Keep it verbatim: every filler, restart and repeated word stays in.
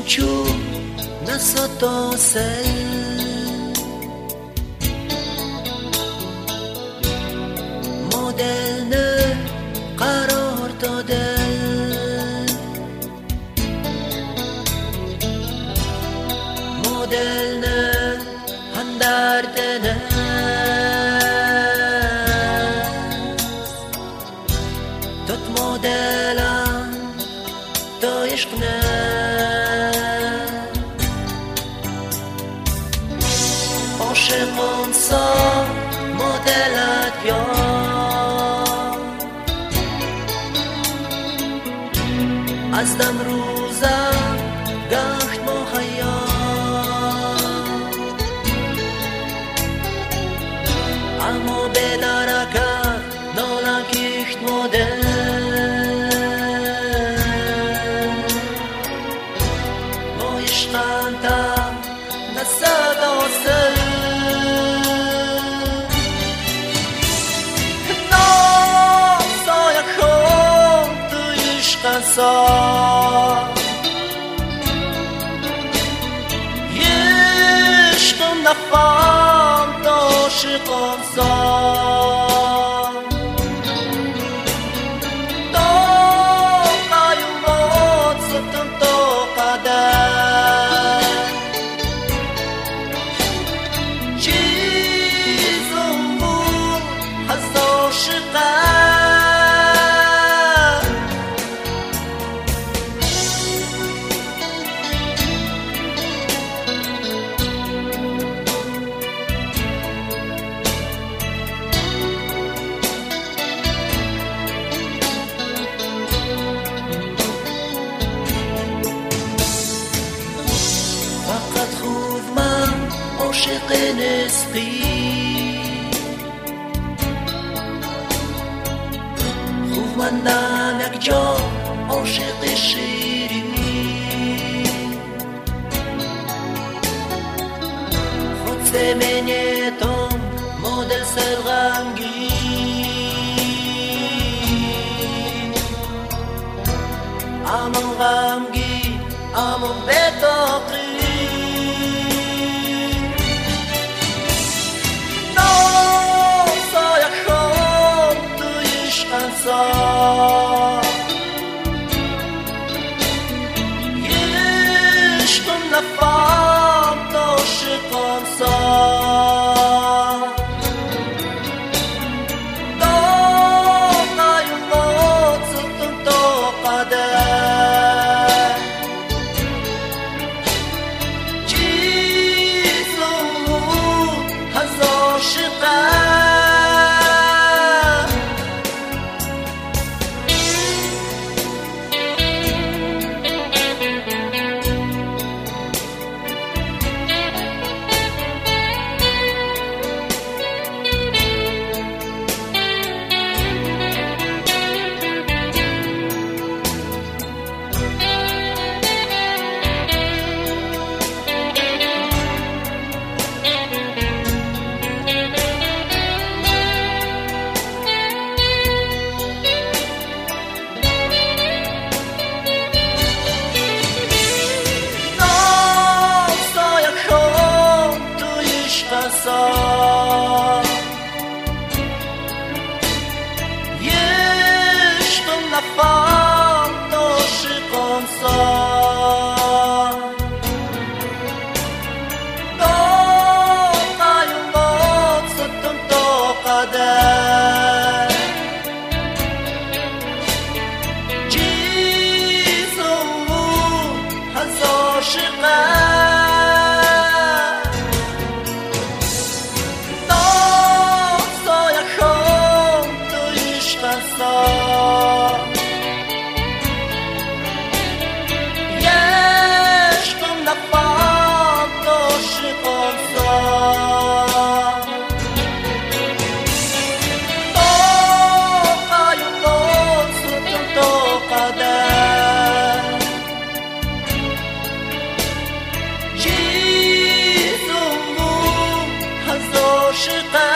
چو نسوتو سل مدل نه قرار داده مدل نه هندرد نه توت مدلم تو عشق نه عاشقان سا مدلت بیار از دم روزم گخت مخیا اما به درکت نالکیخت مدل ما عشقانتا نسد آسل عشقم نفهم عاشقم سا تا قیامت ستم تا قدر چیزم بود از عاشقم عاشق نسبی خوب مندم یک جا عاشق شیری خود زمینیتم مدل سرغمگی امون غمگی امون بتاقی عشقم نفهم عاشقم سا تا قیامت ستم تا قدر چیزم بود از عاشقم عشقم نفهم عاشقم سا تا قیامت ستم تا قدر چیزم بود از عاشقم عشقم نفهم عاشقم سا تا قیامت ستم تا قدر چیزم بود از عاشقم